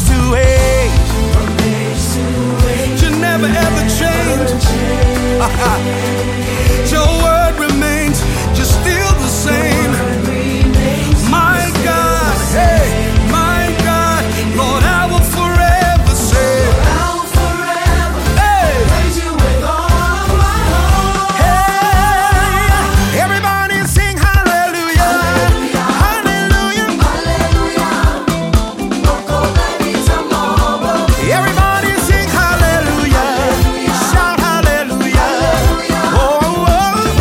to age. You never ever change. Your word remains just still the same. My God, hey, my God, Lord, I will forever say, hey, praise you with all my heart. Hey, everybody sing hallelujah, hallelujah, hallelujah. Everybody sing hallelujah, shout hallelujah. Oh, oh.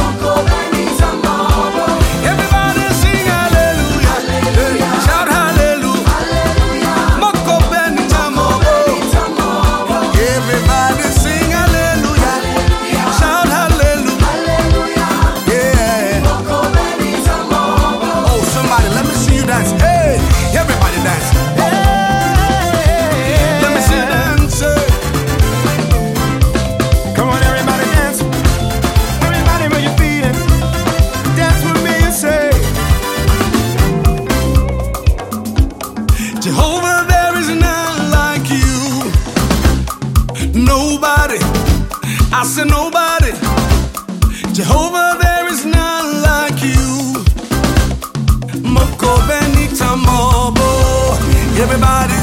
Everybody sing hallelujah, shout hallelujah. Moko benita mobo. Everybody sing hallelujah, shout hallelujah. Yeah. Oh, somebody, let me see you dance. Hey, everybody dance. Hey, let me see you dance. Come on, everybody dance. Everybody, where you feeling? Dance with me and say, Jehovah, there is none like you. Nobody, I said nobody. Jehovah, there is none like you. Moko benita mobo. Everybody